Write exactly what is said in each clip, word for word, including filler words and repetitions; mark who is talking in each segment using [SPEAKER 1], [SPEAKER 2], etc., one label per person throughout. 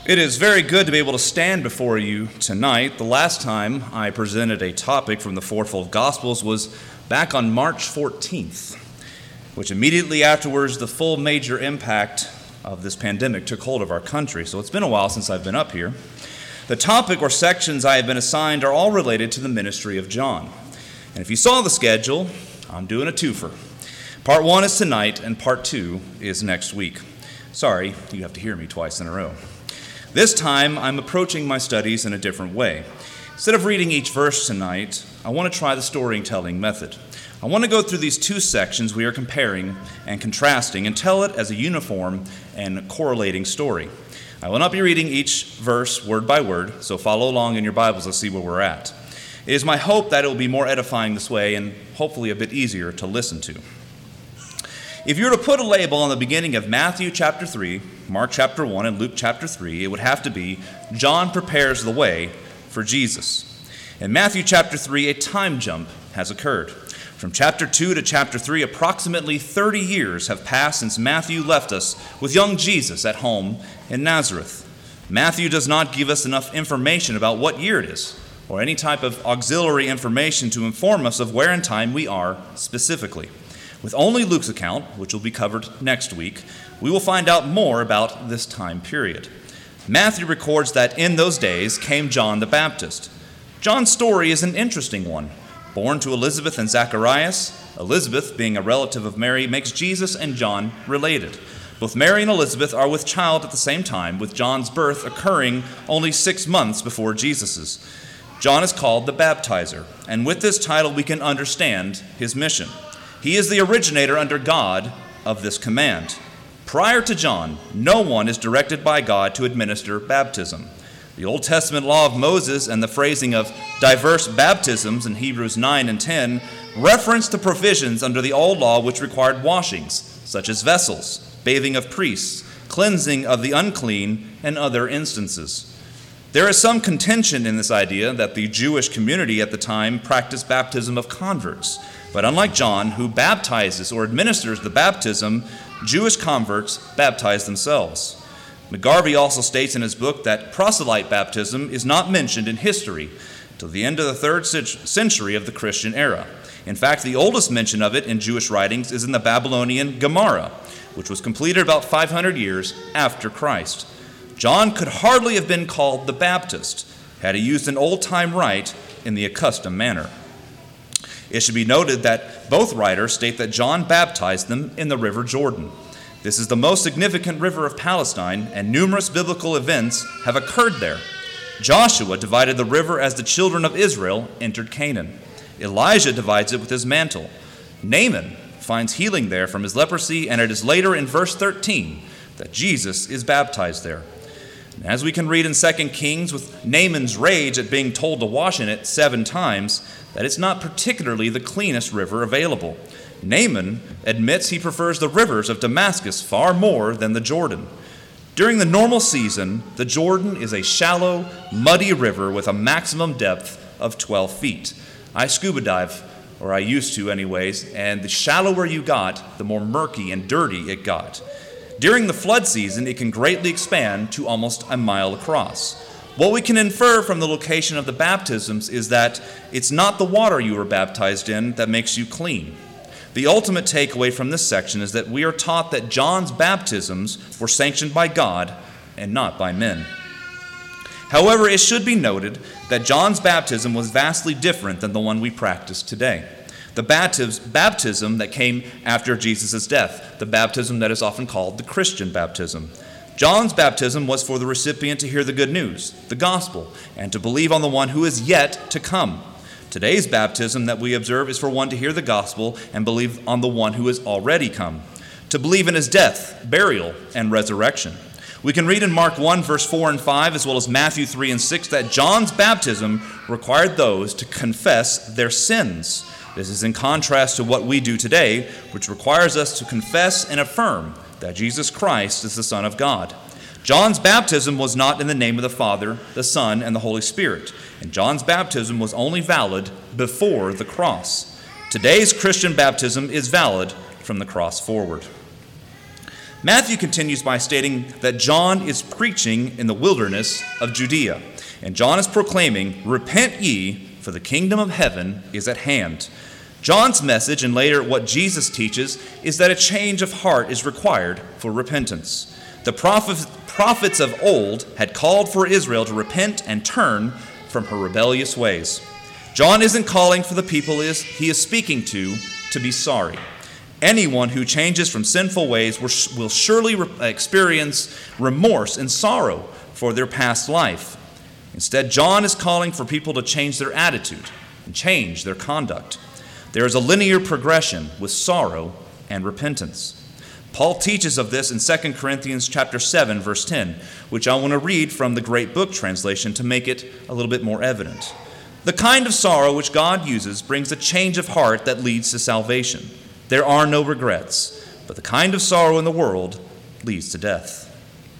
[SPEAKER 1] It is very good to be able to stand before you tonight. The last time I presented a topic from the fourfold Gospels was back on March fourteenth, which immediately afterwards the full major impact of this pandemic took hold of our country. So it's been a while since I've been up here. The topic or sections I have been assigned are all related to the ministry of John. And if you saw the schedule, I'm doing a twofer. Part one is tonight and part two is next week. Sorry, you have to hear me twice in a row. This time, I'm approaching my studies in a different way. Instead of reading each verse tonight, I want to try the storytelling method. I want to go through these two sections we are comparing and contrasting and tell it as a uniform and correlating story. I will not be reading each verse word by word, so follow along in your Bibles to see where we're at. It is my hope that it will be more edifying this way and hopefully a bit easier to listen to. If you were to put a label on the beginning of Matthew chapter three, Mark chapter one, and Luke chapter three, it would have to be John prepares the way for Jesus. In Matthew chapter three, a time jump has occurred. From chapter two to chapter three, approximately thirty years have passed since Matthew left us with young Jesus at home in Nazareth. Matthew does not give us enough information about what year it is, or any type of auxiliary information to inform us of where in time we are specifically. With only Luke's account, which will be covered next week, we will find out more about this time period. Matthew records that in those days came John the Baptist. John's story is an interesting one. Born to Elizabeth and Zacharias, Elizabeth, being a relative of Mary, makes Jesus and John related. Both Mary and Elizabeth are with child at the same time, with John's birth occurring only six months before Jesus's. John is called the Baptizer, and with this title we can understand his mission. He is the originator under God of this command. Prior to John, no one is directed by God to administer baptism. The Old Testament law of Moses and the phrasing of diverse baptisms in Hebrews nine and ten reference the provisions under the old law which required washings, such as vessels, bathing of priests, cleansing of the unclean, and other instances. There is some contention in this idea that the Jewish community at the time practiced baptism of converts. But unlike John, who baptizes or administers the baptism, Jewish converts baptize themselves. McGarvey also states in his book that proselyte baptism is not mentioned in history till the end of the third century of the Christian era. In fact, the oldest mention of it in Jewish writings is in the Babylonian Gemara, which was completed about five hundred years after Christ. John could hardly have been called the Baptist had he used an old-time rite in the accustomed manner. It should be noted that both writers state that John baptized them in the River Jordan. This is the most significant river of Palestine, and numerous biblical events have occurred there. Joshua divided the river as the children of Israel entered Canaan. Elijah divides it with his mantle. Naaman finds healing there from his leprosy, and it is later in verse thirteen that Jesus is baptized there. And as we can read in Second Kings, with Naaman's rage at being told to wash in it seven times, that it's not particularly the cleanest river available. Naaman admits he prefers the rivers of Damascus far more than the Jordan. During the normal season, the Jordan is a shallow, muddy river with a maximum depth of twelve feet. I scuba dive, or I used to anyways, and the shallower you got, the more murky and dirty it got. During the flood season, it can greatly expand to almost a mile across. What we can infer from the location of the baptisms is that it's not the water you were baptized in that makes you clean. The ultimate takeaway from this section is that we are taught that John's baptisms were sanctioned by God and not by men. However, it should be noted that John's baptism was vastly different than the one we practice today. The baptism that came after Jesus' death, the baptism that is often called the Christian baptism. John's baptism was for the recipient to hear the good news, the gospel, and to believe on the one who is yet to come. Today's baptism that we observe is for one to hear the gospel and believe on the one who is already come, to believe in his death, burial, and resurrection. We can read in Mark one, verse four and five, as well as Matthew three and six, that John's baptism required those to confess their sins. This is in contrast to what we do today, which requires us to confess and affirm that Jesus Christ is the Son of God. John's baptism was not in the name of the Father, the Son, and the Holy Spirit, and John's baptism was only valid before the cross. Today's Christian baptism is valid from the cross forward. Matthew continues by stating that John is preaching in the wilderness of Judea, and John is proclaiming, "Repent ye, for the kingdom of heaven is at hand." John's message, and later what Jesus teaches, is that a change of heart is required for repentance. The prophet, prophets of old had called for Israel to repent and turn from her rebellious ways. John isn't calling for the people he is speaking to to be sorry. Anyone who changes from sinful ways will surely experience remorse and sorrow for their past life. Instead, John is calling for people to change their attitude and change their conduct. There is a linear progression with sorrow and repentance. Paul teaches of this in Second Corinthians chapter seven, verse ten, which I want to read from the Great Book translation to make it a little bit more evident. The kind of sorrow which God uses brings a change of heart that leads to salvation. There are no regrets, but the kind of sorrow in the world leads to death.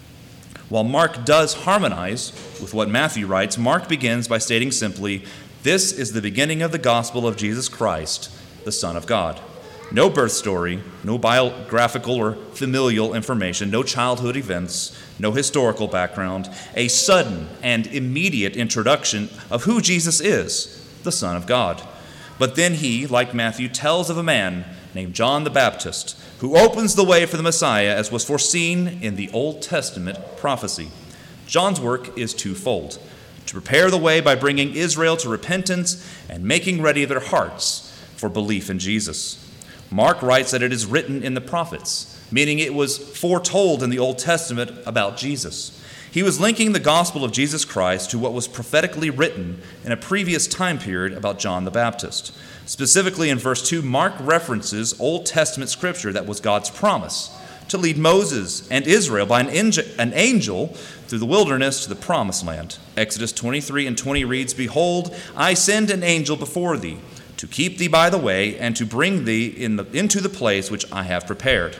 [SPEAKER 1] While Mark does harmonize with what Matthew writes, Mark begins by stating simply, "This is the beginning of the gospel of Jesus Christ, the Son of God." No birth story, no biographical or familial information, no childhood events, no historical background, a sudden and immediate introduction of who Jesus is, the Son of God. But then he, like Matthew, tells of a man named John the Baptist, who opens the way for the Messiah as was foreseen in the Old Testament prophecy. John's work is twofold: to prepare the way by bringing Israel to repentance and making ready their hearts for belief in Jesus. Mark writes that it is written in the prophets, meaning it was foretold in the Old Testament about Jesus. He was linking the gospel of Jesus Christ to what was prophetically written in a previous time period about John the Baptist. Specifically in verse two, Mark references Old Testament scripture that was God's promise to lead Moses and Israel by an angel through the wilderness to the promised land. Exodus twenty-three and twenty reads, "Behold, I send an angel before thee, to keep thee by the way, and to bring thee in the, into the place which I have prepared."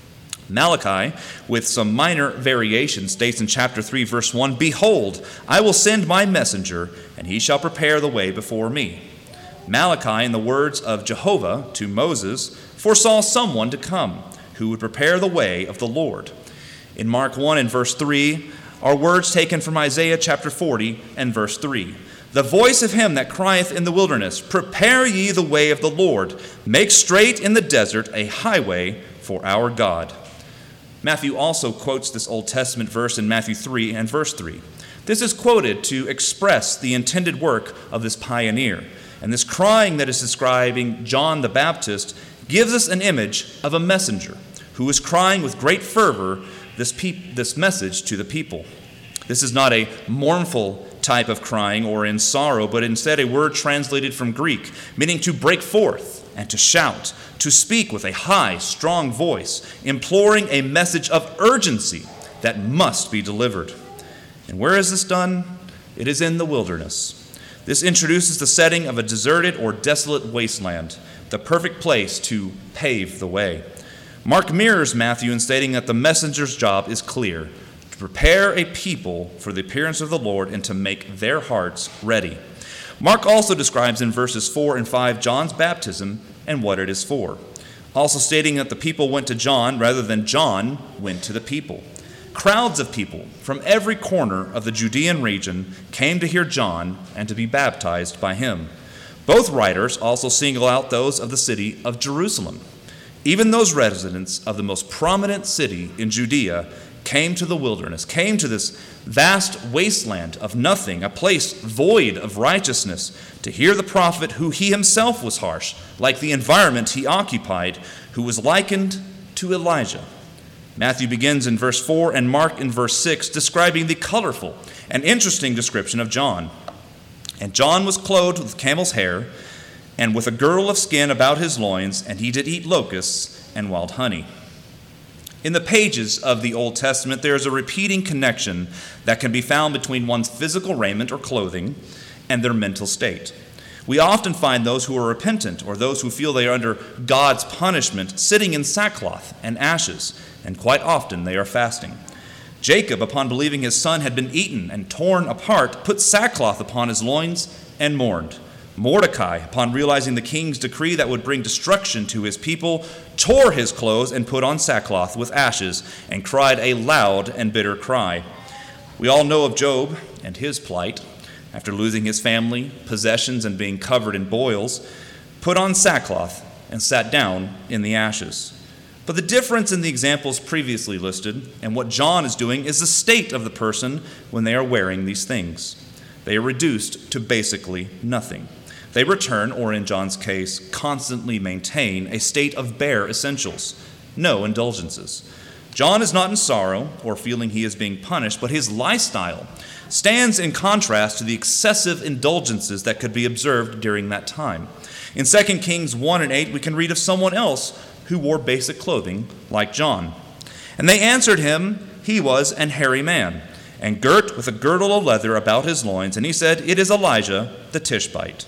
[SPEAKER 1] Malachi, with some minor variations, states in chapter three, verse one, "Behold, I will send my messenger, and he shall prepare the way before me." Malachi, in the words of Jehovah to Moses, foresaw someone to come who would prepare the way of the Lord. In Mark one and verse three are words taken from Isaiah chapter forty and verse three. "The voice of him that crieth in the wilderness, Prepare ye the way of the Lord, make straight in the desert a highway for our God." Matthew also quotes this Old Testament verse in Matthew three and verse three. This is quoted to express the intended work of this pioneer. And this crying that is describing John the Baptist gives us an image of a messenger who is crying with great fervor this, pe- this message to the people. This is not a mournful type of crying or in sorrow, but instead a word translated from Greek, meaning to break forth and to shout, to speak with a high, strong voice, imploring a message of urgency that must be delivered. And where is this done? It is in the wilderness. This introduces the setting of a deserted or desolate wasteland, the perfect place to pave the way. Mark mirrors Matthew in stating that the messenger's job is clear: to prepare a people for the appearance of the Lord and to make their hearts ready. Mark also describes in verses four and five John's baptism and what it is for, also stating that the people went to John rather than John went to the people. Crowds of people from every corner of the Judean region came to hear John and to be baptized by him. Both writers also single out those of the city of Jerusalem. Even those residents of the most prominent city in Judea came to the wilderness, came to this vast wasteland of nothing, a place void of righteousness, to hear the prophet who he himself was harsh, like the environment he occupied, who was likened to Elijah. Matthew begins in verse four and Mark in verse six, describing the colorful and interesting description of John. "And John was clothed with camel's hair, and with a girdle of skin about his loins, and he did eat locusts and wild honey." In the pages of the Old Testament, there is a repeating connection that can be found between one's physical raiment or clothing and their mental state. We often find those who are repentant or those who feel they are under God's punishment sitting in sackcloth and ashes, and quite often they are fasting. Jacob, upon believing his son had been eaten and torn apart, put sackcloth upon his loins and mourned. Mordecai, upon realizing the king's decree that would bring destruction to his people, tore his clothes and put on sackcloth with ashes and cried a loud and bitter cry. We all know of Job and his plight. After losing his family, possessions, and being covered in boils, put on sackcloth and sat down in the ashes. But the difference in the examples previously listed and what John is doing is the state of the person when they are wearing these things. They are reduced to basically nothing. They return, or in John's case, constantly maintain a state of bare essentials, no indulgences. John is not in sorrow or feeling he is being punished, but his lifestyle stands in contrast to the excessive indulgences that could be observed during that time. In Second Kings one and eight, we can read of someone else who wore basic clothing like John. And they answered him, he was an hairy man, and girt with a girdle of leather about his loins, and he said, it is Elijah the Tishbite.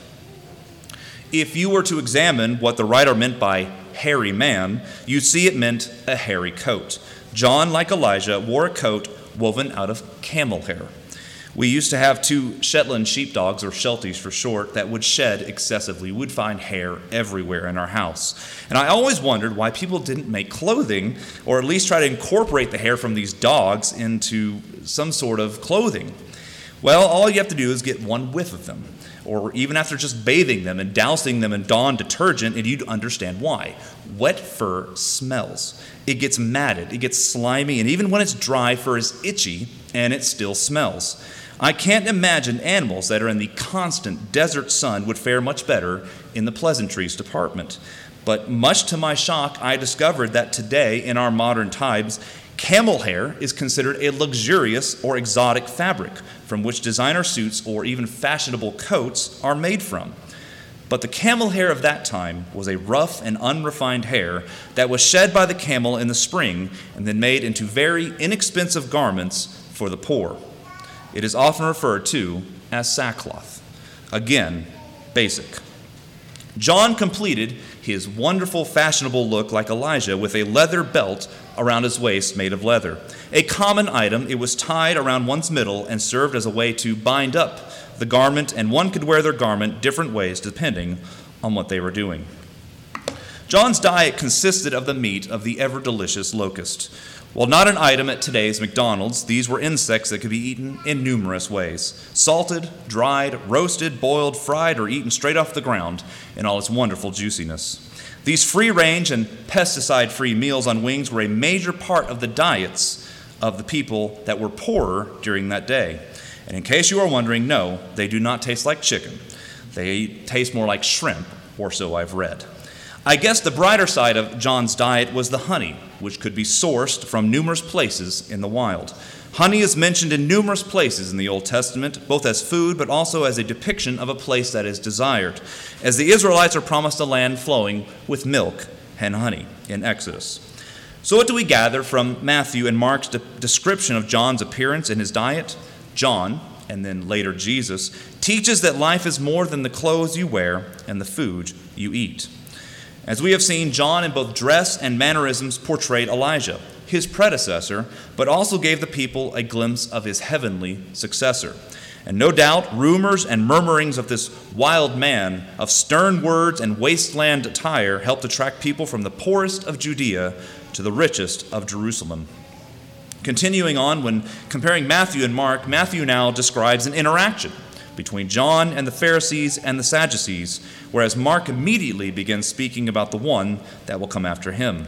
[SPEAKER 1] If you were to examine what the writer meant by hairy man, you'd see it meant a hairy coat. John, like Elijah, wore a coat woven out of camel hair. We used to have two Shetland sheepdogs, or Shelties for short, that would shed excessively. We'd find hair everywhere in our house. And I always wondered why people didn't make clothing, or at least try to incorporate the hair from these dogs into some sort of clothing. Well, all you have to do is get one whiff of them, or even after just bathing them and dousing them in Dawn detergent, and you'd understand why. Wet fur smells. It gets matted, it gets slimy, and even when it's dry, fur is itchy, and it still smells. I can't imagine animals that are in the constant desert sun would fare much better in the pleasantries department. But much to my shock, I discovered that today, in our modern times, camel hair is considered a luxurious or exotic fabric from which designer suits or even fashionable coats are made from. But the camel hair of that time was a rough and unrefined hair that was shed by the camel in the spring and then made into very inexpensive garments for the poor. It is often referred to as sackcloth. Again, basic. John completed his wonderful fashionable look like Elijah with a leather belt around his waist made of leather. A common item, it was tied around one's middle and served as a way to bind up the garment, and one could wear their garment different ways depending on what they were doing. John's diet consisted of the meat of the ever-delicious locust. While not an item at today's McDonald's, these were insects that could be eaten in numerous ways. Salted, dried, roasted, boiled, fried, or eaten straight off the ground in all its wonderful juiciness. These free-range and pesticide-free meals on wings were a major part of the diets of the people that were poorer during that day. And in case you are wondering, no, they do not taste like chicken. They taste more like shrimp, or so I've read. I guess the brighter side of John's diet was the honey, which could be sourced from numerous places in the wild. Honey is mentioned in numerous places in the Old Testament, both as food but also as a depiction of a place that is desired, as the Israelites are promised a land flowing with milk and honey in Exodus. So what do we gather from Matthew and Mark's de- description of John's appearance and his diet? John, and then later Jesus, teaches that life is more than the clothes you wear and the food you eat. As we have seen, John in both dress and mannerisms portrayed Elijah, his predecessor, but also gave the people a glimpse of his heavenly successor. And no doubt, rumors and murmurings of this wild man, of stern words and wasteland attire, helped attract people from the poorest of Judea to the richest of Jerusalem. Continuing on, when comparing Matthew and Mark, Matthew now describes an interaction between John and the Pharisees and the Sadducees, whereas Mark immediately begins speaking about the one that will come after him.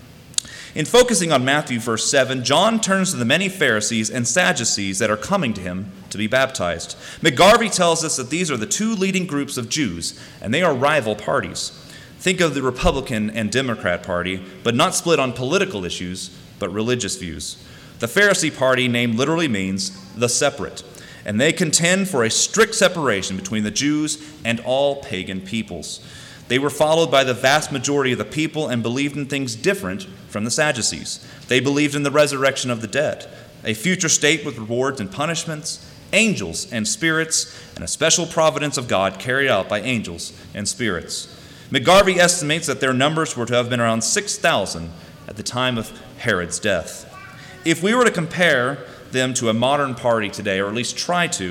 [SPEAKER 1] In focusing on Matthew verse seven, John turns to the many Pharisees and Sadducees that are coming to him to be baptized. McGarvey tells us that these are the two leading groups of Jews, and they are rival parties. Think of the Republican and Democrat Party, but not split on political issues, but religious views. The Pharisee party name literally means the separate, and they contend for a strict separation between the Jews and all pagan peoples. They were followed by the vast majority of the people and believed in things different from the Sadducees. They believed in the resurrection of the dead, a future state with rewards and punishments, angels and spirits, and a special providence of God carried out by angels and spirits. McGarvey estimates that their numbers were to have been around six thousand at the time of Herod's death. If we were to compare them to a modern party today, or at least try to,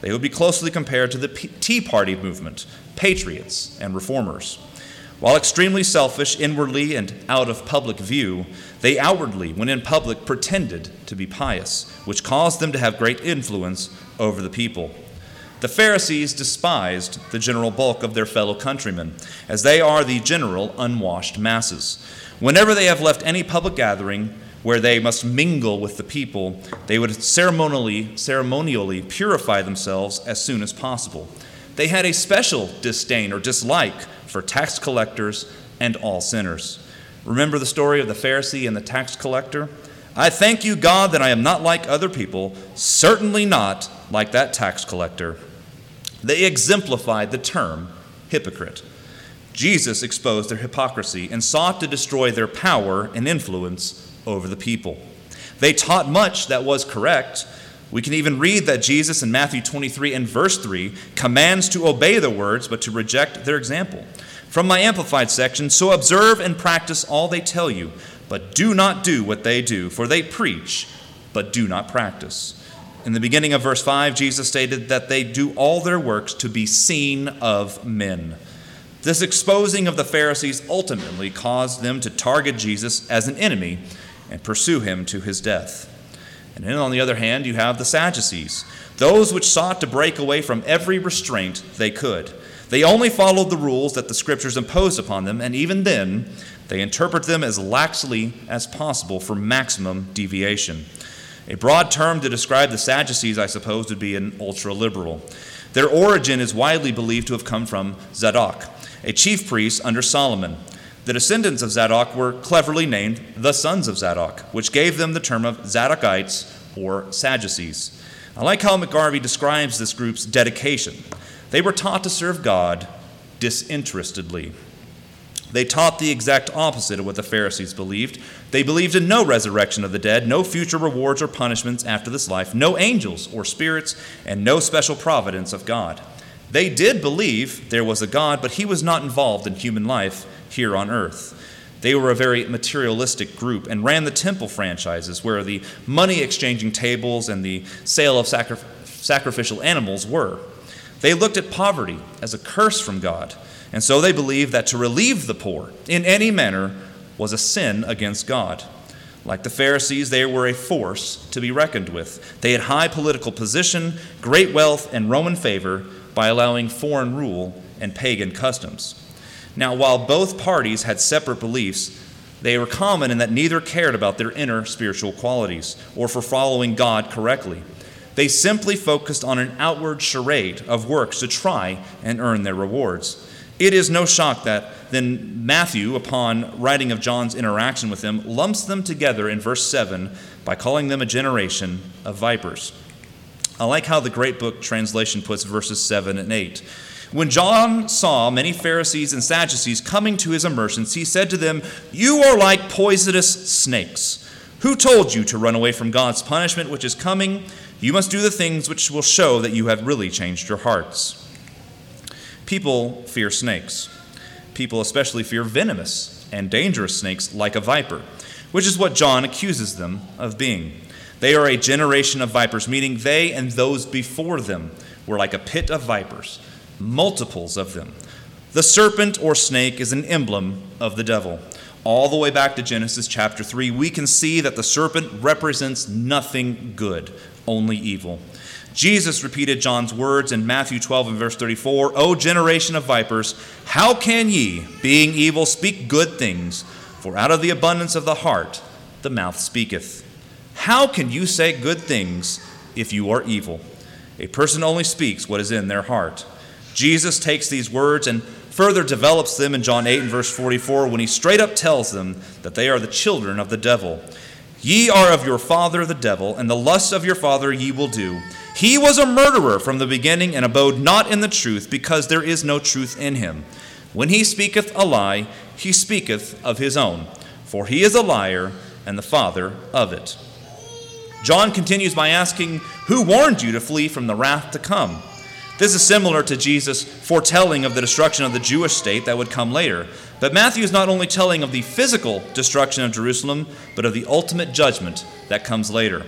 [SPEAKER 1] They would be closely compared to the Tea Party movement, patriots and reformers. While extremely selfish inwardly and out of public view, they outwardly, when in public, pretended to be pious, which caused them to have great influence over the people. The Pharisees despised the general bulk of their fellow countrymen, as they are the general unwashed masses. Whenever they have left any public gathering where they must mingle with the people, they would ceremonially, ceremonially purify themselves as soon as possible. They had a special disdain or dislike for tax collectors and all sinners. Remember the story of the Pharisee and the tax collector? I thank you, God, that I am not like other people, certainly not like that tax collector. They exemplified the term hypocrite. Jesus exposed their hypocrisy and sought to destroy their power and influence over the people. They taught much that was correct. We can even read that Jesus in Matthew twenty-three and verse three commands to obey their words but to reject their example. From my Amplified section, so observe and practice all they tell you, but do not do what they do, for they preach, but do not practice. In the beginning of verse five, Jesus stated that they do all their works to be seen of men. This exposing of the Pharisees ultimately caused them to target Jesus as an enemy and pursue him to his death. And then on the other hand, you have the Sadducees, those which sought to break away from every restraint they could. They only followed the rules that the Scriptures imposed upon them, and even then, they interpret them as laxly as possible for maximum deviation. A broad term to describe the Sadducees, I suppose, would be an ultra-liberal. Their origin is widely believed to have come from Zadok, a chief priest under Solomon. The descendants of Zadok were cleverly named the sons of Zadok, which gave them the term of Zadokites or Sadducees. I like how McGarvey describes this group's dedication. They were taught to serve God disinterestedly. They taught the exact opposite of what the Pharisees believed. They believed in no resurrection of the dead, no future rewards or punishments after this life, no angels or spirits, and no special providence of God. They did believe there was a God, but he was not involved in human life here on earth. They were a very materialistic group and ran the temple franchises where the money exchanging tables and the sale of sacri- sacrificial animals were. They looked at poverty as a curse from God, and so they believed that to relieve the poor in any manner was a sin against God. Like the Pharisees, they were a force to be reckoned with. They had high political position, great wealth, and Roman favor by allowing foreign rule and pagan customs. Now, while both parties had separate beliefs, they were common in that neither cared about their inner spiritual qualities or for following God correctly. They simply focused on an outward charade of works to try and earn their rewards. It is no shock that then Matthew, upon writing of John's interaction with them, lumps them together in verse seven by calling them a generation of vipers. I like how the Great Book translation puts verses seven and eight. When John saw many Pharisees and Sadducees coming to his immersions, he said to them, "You are like poisonous snakes. Who told you to run away from God's punishment which is coming? You must do the things which will show that you have really changed your hearts." People fear snakes. People especially fear venomous and dangerous snakes like a viper, which is what John accuses them of being. They are a generation of vipers, meaning they and those before them were like a pit of vipers, multiples of them. The serpent or snake is an emblem of the devil. All the way back to Genesis chapter three, we can see that the serpent represents nothing good, only evil. Jesus repeated John's words in Matthew twelve and verse thirty-four, "O generation of vipers, how can ye, being evil, speak good things? For out of the abundance of the heart the mouth speaketh." How can you say good things if you are evil? A person only speaks what is in their heart. Jesus takes these words and further develops them in John eight and verse forty-four when he straight up tells them that they are the children of the devil. "Ye are of your father the devil, and the lusts of your father ye will do. He was a murderer from the beginning and abode not in the truth, because there is no truth in him. When he speaketh a lie, he speaketh of his own, for he is a liar and the father of it." John continues by asking, "Who warned you to flee from the wrath to come?" This is similar to Jesus' foretelling of the destruction of the Jewish state that would come later. But Matthew is not only telling of the physical destruction of Jerusalem, but of the ultimate judgment that comes later.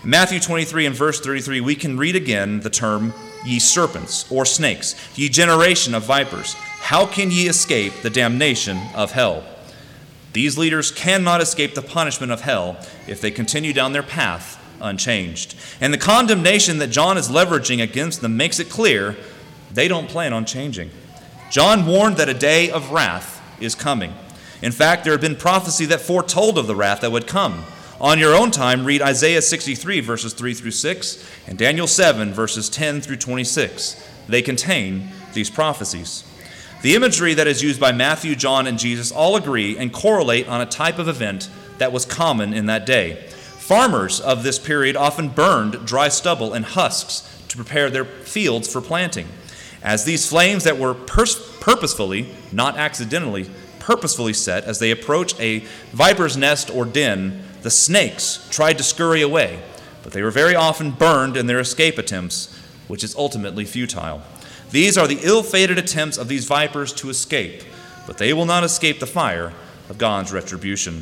[SPEAKER 1] In Matthew twenty-three and verse thirty-three, we can read again the term, ye serpents, or snakes, ye generation of vipers, how can ye escape the damnation of hell? These leaders cannot escape the punishment of hell if they continue down their path unchanged. And the condemnation that John is leveraging against them makes it clear they don't plan on changing. John warned that a day of wrath is coming. In fact, there had been prophecy that foretold of the wrath that would come. On your own time, read Isaiah sixty-three, verses three through six, and Daniel seven, verses ten through twenty-six. They contain these prophecies. The imagery that is used by Matthew, John, and Jesus all agree and correlate on a type of event that was common in that day. Farmers of this period often burned dry stubble and husks to prepare their fields for planting. As these flames that were pers- purposefully, not accidentally, purposefully set as they approach a viper's nest or den, the snakes tried to scurry away, but they were very often burned in their escape attempts, which is ultimately futile. These are the ill-fated attempts of these vipers to escape, but they will not escape the fire of God's retribution.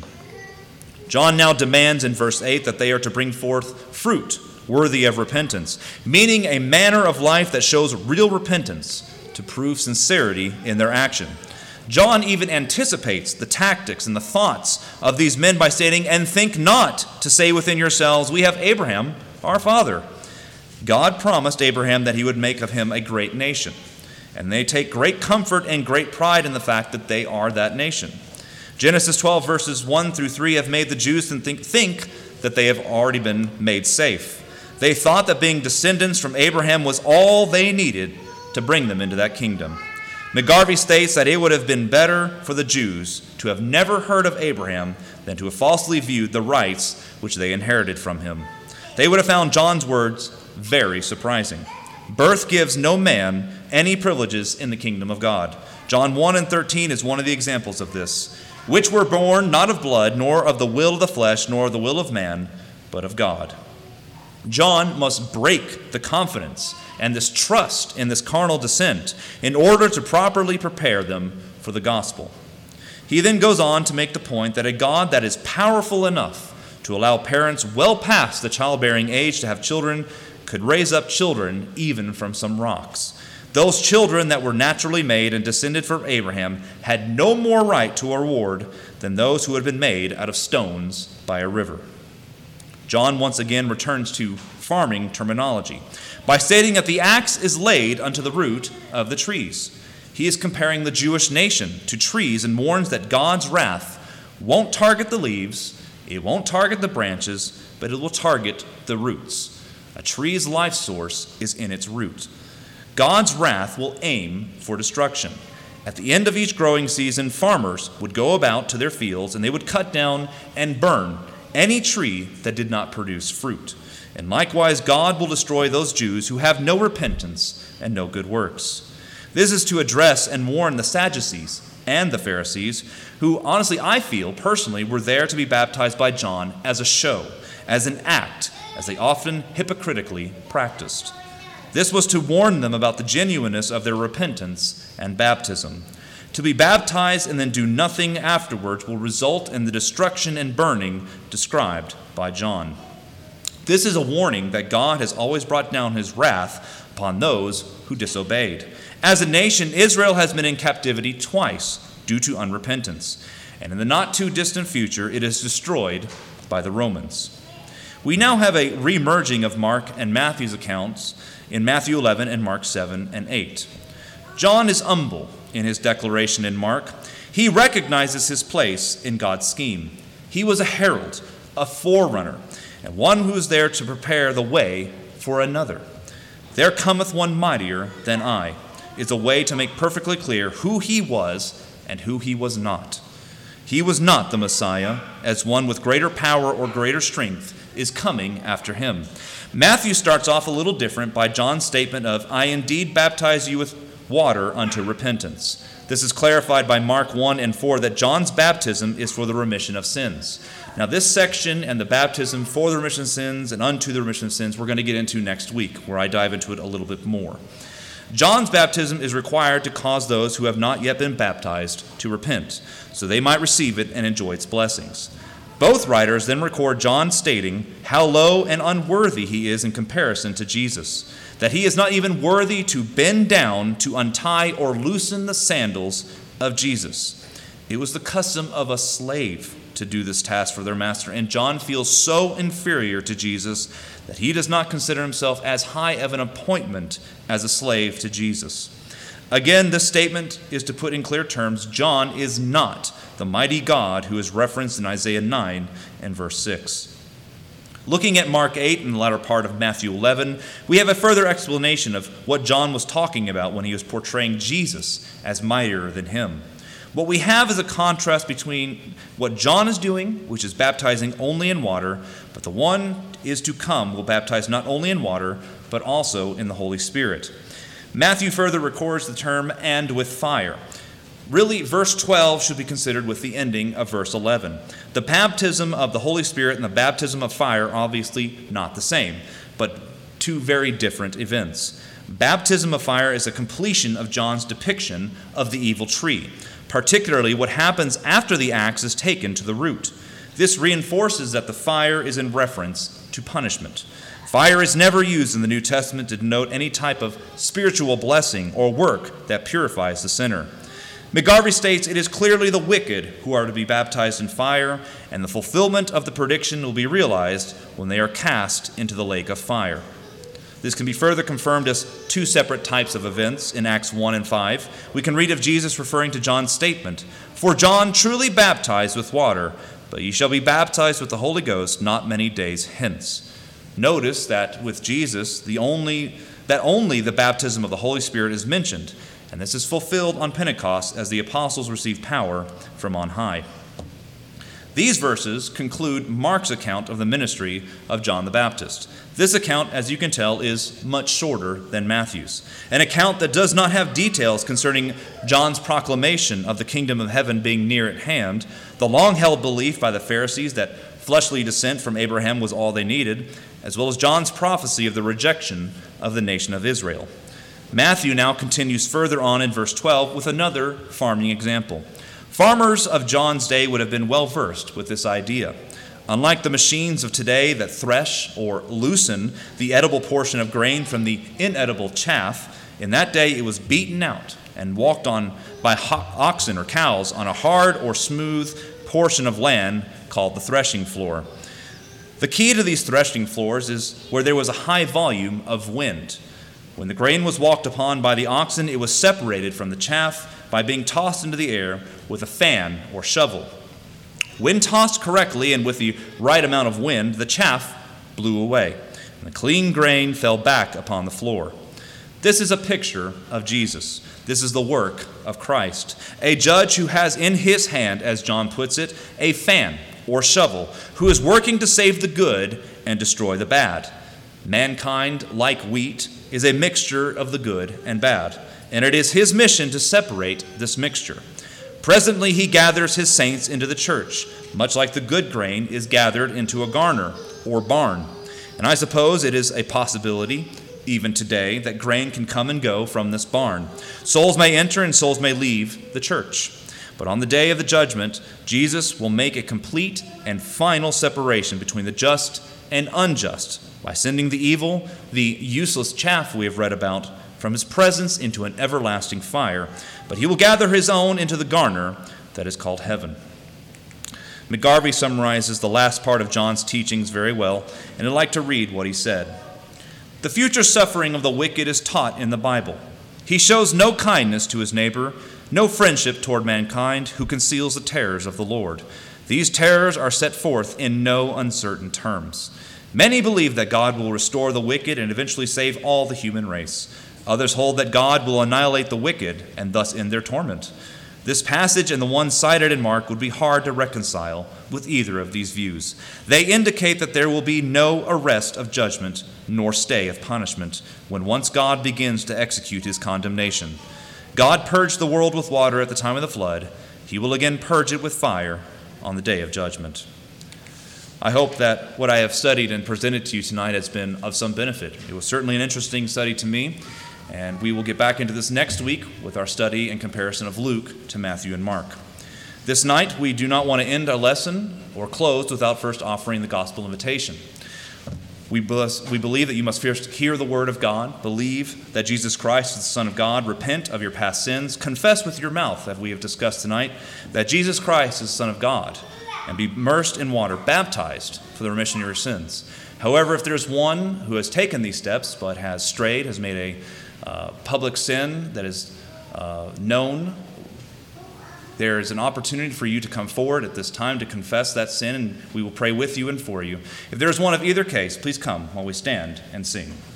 [SPEAKER 1] John now demands in verse eight that they are to bring forth fruit worthy of repentance, meaning a manner of life that shows real repentance to prove sincerity in their action. John even anticipates the tactics and the thoughts of these men by stating, and think not to say within yourselves, we have Abraham, our father. God promised Abraham that he would make of him a great nation, and they take great comfort and great pride in the fact that they are that nation. Genesis twelve, verses one through three have made the Jews think, think that they have already been made safe. They thought that being descendants from Abraham was all they needed to bring them into that kingdom. McGarvey states that it would have been better for the Jews to have never heard of Abraham than to have falsely viewed the rights which they inherited from him. They would have found John's words very surprising. Birth gives no man any privileges in the kingdom of God. John one and thirteen is one of the examples of this. Which were born not of blood, nor of the will of the flesh, nor of the will of man, but of God. John must break the confidence and this trust in this carnal descent in order to properly prepare them for the gospel. He then goes on to make the point that a God that is powerful enough to allow parents well past the childbearing age to have children could raise up children even from some rocks. Those children that were naturally made and descended from Abraham had no more right to a reward than those who had been made out of stones by a river. John once again returns to farming terminology by stating that the axe is laid unto the root of the trees. He is comparing the Jewish nation to trees and warns that God's wrath won't target the leaves, it won't target the branches, but it will target the roots. A tree's life source is in its root. God's wrath will aim for destruction. At the end of each growing season, farmers would go about to their fields and they would cut down and burn any tree that did not produce fruit. And likewise, God will destroy those Jews who have no repentance and no good works. This is to address and warn the Sadducees and the Pharisees, who honestly, I feel personally, were there to be baptized by John as a show, as an act, as they often hypocritically practiced. This was to warn them about the genuineness of their repentance and baptism. To be baptized and then do nothing afterwards will result in the destruction and burning described by John. This is a warning that God has always brought down his wrath upon those who disobeyed. As a nation, Israel has been in captivity twice due to unrepentance, and in the not-too-distant future, it is destroyed by the Romans. We now have a remerging of Mark and Matthew's accounts in Matthew eleven and Mark seven and eight. John is humble in his declaration in Mark. He recognizes his place in God's scheme. He was a herald, a forerunner, and one who is there to prepare the way for another. There cometh one mightier than I, is a way to make perfectly clear who he was and who he was not. He was not the Messiah, as one with greater power or greater strength is coming after him. Matthew starts off a little different by John's statement of, I indeed baptize you with water unto repentance. This is clarified by Mark one and four that John's baptism is for the remission of sins. Now this section and the baptism for the remission of sins and unto the remission of sins we're going to get into next week, where I dive into it a little bit more. John's baptism is required to cause those who have not yet been baptized to repent, so they might receive it and enjoy its blessings. Both writers then record John stating how low and unworthy he is in comparison to Jesus, that he is not even worthy to bend down to untie or loosen the sandals of Jesus. It was the custom of a slave to do this task for their master, and John feels so inferior to Jesus that he does not consider himself as high of an appointment as a slave to Jesus. Again, this statement is to put in clear terms, John is not the mighty God who is referenced in Isaiah nine and verse six. Looking at Mark eight and the latter part of Matthew eleven, we have a further explanation of what John was talking about when he was portraying Jesus as mightier than him. What we have is a contrast between what John is doing, which is baptizing only in water, but the one is to come will baptize not only in water, but also in the Holy Spirit. Matthew further records the term, and with fire. Really, verse twelve should be considered with the ending of verse eleven. The baptism of the Holy Spirit and the baptism of fire are obviously not the same, but two very different events. Baptism of fire is a completion of John's depiction of the evil tree, particularly what happens after the axe is taken to the root. This reinforces that the fire is in reference to punishment. Fire is never used in the New Testament to denote any type of spiritual blessing or work that purifies the sinner. McGarvey states it is clearly the wicked who are to be baptized in fire, and the fulfillment of the prediction will be realized when they are cast into the lake of fire. This can be further confirmed as two separate types of events in Acts one and five. We can read of Jesus referring to John's statement, "For John truly baptized with water, but ye shall be baptized with the Holy Ghost not many days hence." Notice that with Jesus, the only that only the baptism of the Holy Spirit is mentioned, and this is fulfilled on Pentecost as the apostles receive power from on high. These verses conclude Mark's account of the ministry of John the Baptist. This account, as you can tell, is much shorter than Matthew's, an account that does not have details concerning John's proclamation of the kingdom of heaven being near at hand, the long-held belief by the Pharisees that fleshly descent from Abraham was all they needed, as well as John's prophecy of the rejection of the nation of Israel. Matthew now continues further on in verse twelve with another farming example. Farmers of John's day would have been well versed with this idea. Unlike the machines of today that thresh or loosen the edible portion of grain from the inedible chaff, in that day it was beaten out and walked on by oxen or cows on a hard or smooth portion of land called the threshing floor. The key to these threshing floors is where there was a high volume of wind. When the grain was walked upon by the oxen, it was separated from the chaff by being tossed into the air with a fan or shovel. When tossed correctly and with the right amount of wind, the chaff blew away, and the clean grain fell back upon the floor. This is a picture of Jesus. This is the work of Christ, a judge who has in his hand, as John puts it, a fan or shovel, who is working to save the good and destroy the bad. Mankind, like wheat, is a mixture of the good and bad, and it is his mission to separate this mixture. Presently he gathers his saints into the church, much like the good grain is gathered into a garner or barn. And I suppose it is a possibility, even today, that grain can come and go from this barn. Souls may enter and souls may leave the church. But on the day of the judgment, Jesus will make a complete and final separation between the just and unjust by sending the evil, the useless chaff we have read about, from his presence into an everlasting fire. But he will gather his own into the garner that is called heaven. McGarvey summarizes the last part of John's teachings very well, and I'd like to read what he said. The future suffering of the wicked is taught in the Bible. He shows no kindness to his neighbor, no friendship toward mankind, who conceals the terrors of the Lord. These terrors are set forth in no uncertain terms. Many believe that God will restore the wicked and eventually save all the human race. Others hold that God will annihilate the wicked and thus end their torment. This passage and the one cited in Mark would be hard to reconcile with either of these views. They indicate that there will be no arrest of judgment nor stay of punishment when once God begins to execute his condemnation. God purged the world with water at the time of the flood. He will again purge it with fire on the day of judgment. I hope that what I have studied and presented to you tonight has been of some benefit. It was certainly an interesting study to me, and we will get back into this next week with our study and comparison of Luke to Matthew and Mark. This night, we do not want to end our lesson or closed without first offering the gospel invitation. We, bless, we believe that you must first hear the word of God, believe that Jesus Christ is the Son of God, repent of your past sins, confess with your mouth, as we have discussed tonight, that Jesus Christ is the Son of God, and be immersed in water, baptized for the remission of your sins. However, if there's one who has taken these steps but has strayed, has made a uh, public sin that is uh, known, there is an opportunity for you to come forward at this time to confess that sin, and we will pray with you and for you. If there is one of either case, please come while we stand and sing.